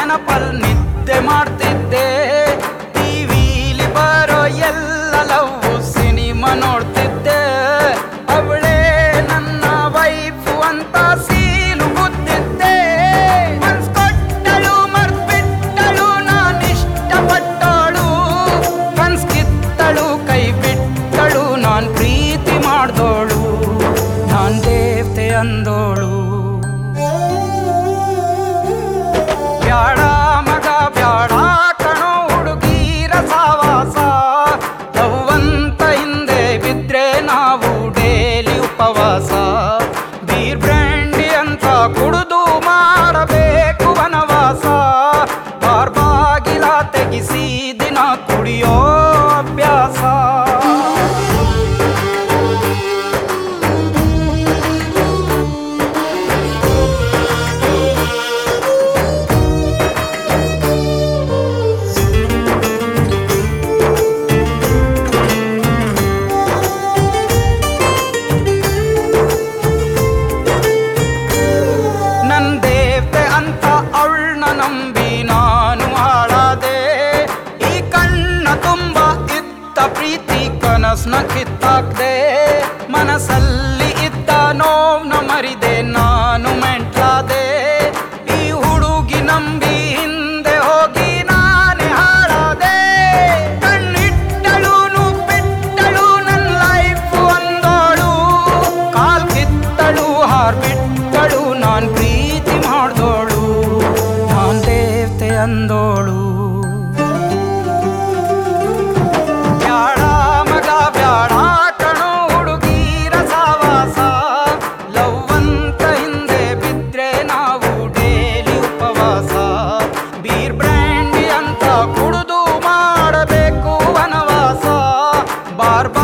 ನೆನಪಲ್ ನಿದ್ದೆ ಮಾಡ್ತಿದ್ದೆ. ಟಿವಿಲಿ ಬರೋ ಎಲ್ಲ ಲವ್ ಸಿನಿಮಾ ನೋಡ್ತಿದ್ದೆ. ಅವಳೇ ನನ್ನ ವೈಫು ಅಂತ ಸೀಲು ಗುದ್ದಿದ್ದೆ. ಮನ್ಸ್ ಕೊಟ್ಟಳು ಮರ್ತ್ಬಿಟ್ಟಳು ನಾನ್ ಇಷ್ಟಪಟ್ಟಳು. ಕನ್ಸ್ ಕಿತ್ತಳು ಕೈ ಬಿಟ್ಟಳು ನಾನ್ ಪ್ರೀತಿ ಮಾಡ್ದೋಳು. ನಾನ್ ದೇವತೆ ಅಂದೋಳು. ಬ್ಯಾಡ ಮಗ ಬ್ಯಾಡ ಕಣೋ ಹುಡುಗೀರ ಸಾವಾಸ. ಲವ್ವಂತ ಹಿಂದೆ ಬಿದ್ರೆ ನಾವು ಡೇಲಿ ಉಪವಾಸ. ಬೀರ್ ಬ್ರ್ಯಾಂಡಿ ಅಂತ ಕುಡಿದು ಮಾಡಬೇಕು ವನವಾಸ. ಬಾರ್ ಬಾಗಿಲ ತೆಗಿಸಿ ದಿನ ಕುಡಿಯೋ ಅಭ್ಯಾಸ. ನನ್ ದೇವತೆ ಅಂತ ಅವಳನ್ನ ನಂಬಿ ನಾನು ಹಾಳಾದೆ. ಈ ಕಣ್ಣ ತುಂಬ ಇದ್ದ ಪ್ರೀತಿ ಕನಸ್ನ ಕಿತ್ತಾಕ್ದೆ. ಮನಸ್ಸಲ್ಲಿ ಇದ್ದ ನೋವ್ನ ಮರಿದೆ ನಾನು ಮೆಂಟ್ಲಾದೆ. ಈ ಹುಡುಗಿ ನಂಬಿ ಹಿಂದೆ ಹೋಗಿ ನಾನೇ ಹಾಳಾದೆ. ಕಣ್ಣಿಟ್ಟಳು ಬಿಟ್ಟಳು ನನ್ ಲೈಫು ಅಂದೋಳು. ಕಾಲ್ ಕಿತ್ತಳು ಹಾರ್ಬಿಟ್ಟಳು ನಾನ್ ಪ್ರೀತಿ ಮಾಡ್ದೋಳು. ನಾನ್ ದೇವತೆ ಅಂದೋಳು. ಬ್ಯಾಡ ಮಗ ಬ್ಯಾಡ ಕಣೋ ಹುಡುಗೀರ ಸಾವಾಸ. ಲವ್ವಂತ ಹಿಂದೆ ಬಿದ್ರೆ ನಾವು ಡೇಲಿ ಉಪವಾಸ. ಬೀರ್ ಬ್ರ್ಯಾಂಡಿ ಅಂತ ಕುಡಿದು ಮಾಡಬೇಕು ವನವಾಸ. ಬಾರ್